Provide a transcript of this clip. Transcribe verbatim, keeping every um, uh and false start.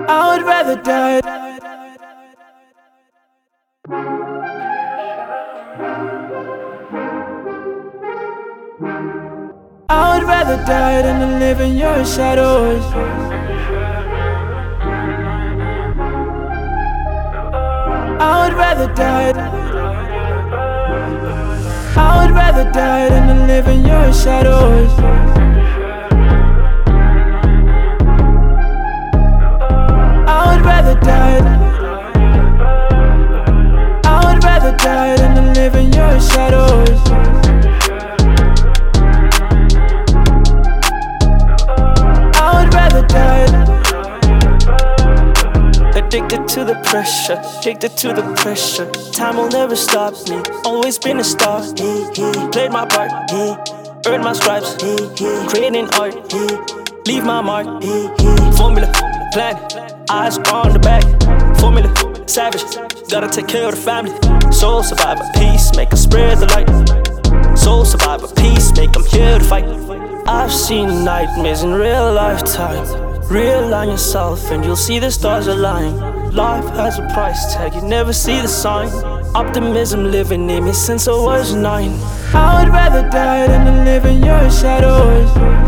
I would rather die. I would rather die than to live in your shadows. I would rather die. I would rather die than to live in your shadows. I would rather die. I would rather die than to live in your shadows. I would rather die. Addicted to the pressure, addicted to the pressure. Time will never stop me, always been a star. Played my part, earned my stripes, creating art, leave my mark. Formula, plan, eyes on the back. Formula, savage, gotta take care of the family. Soul survivor, peacemaker, spread the light. Soul survivor, peacemaker, I'm here to fight. I've seen nightmares in real lifetime. Realign yourself and you'll see the stars align. Life has a price tag, you never see the sign. Optimism living in me since I was nine. I would rather die than to live in your shadows.